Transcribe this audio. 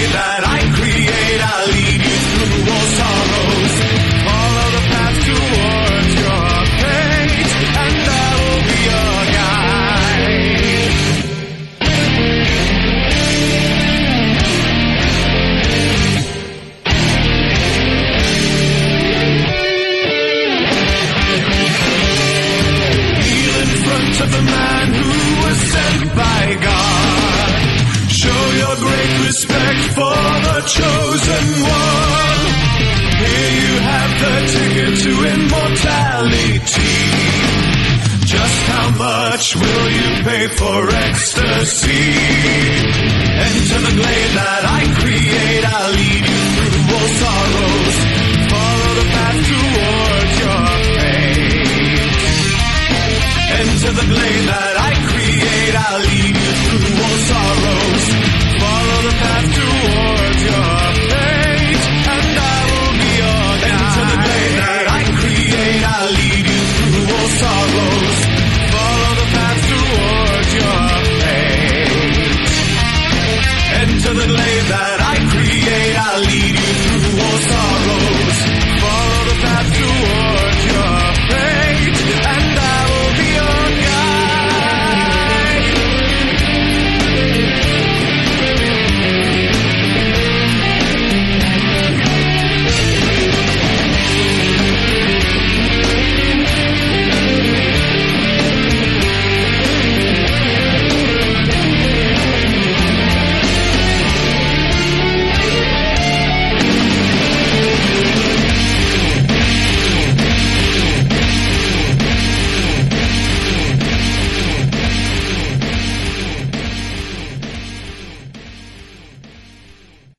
glade that I create, I'll lead you through all sorrows. Follow the path towards your fate, and I will be your guide. Kneel in front of the man who was sent by God. Show your great respect for the chosen one. Here you have the ticket to immortality. Just how much will you pay for ecstasy? Enter the glade that I